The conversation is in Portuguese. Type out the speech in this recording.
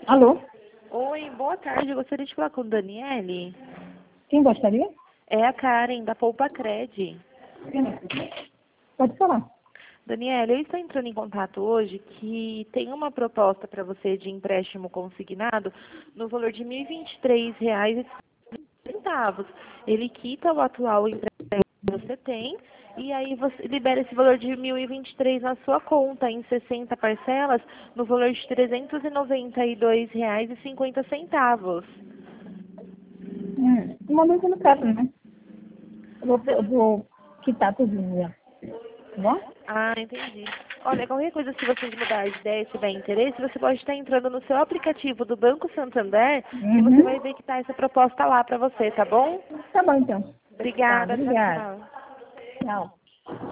Alô? Oi, boa tarde. Eu gostaria de falar com Daniele. Quem gostaria? É a Karen, da Poupa Cred. Pode falar. Daniele, eu estou entrando em contato hoje que tem uma proposta para você de empréstimo consignado no valor de R$ 1.023,50. Ele quita o atual empréstimo que você tem e aí você libera esse valor de 1.023 na sua conta em 60 parcelas no valor de R$ 392,50. No momento eu não quero, né? Eu vou quitar tudo já. Tá bom? Ah, entendi. Olha, qualquer coisa, se vocês mudar de ideia e tiver interesse, você pode estar entrando no seu aplicativo do Banco Santander e você vai Uhum. ver que está essa proposta lá para você, tá bom? Tá bom, então. Tá, Obrigada, tchau, obrigada. tchau. Tchau.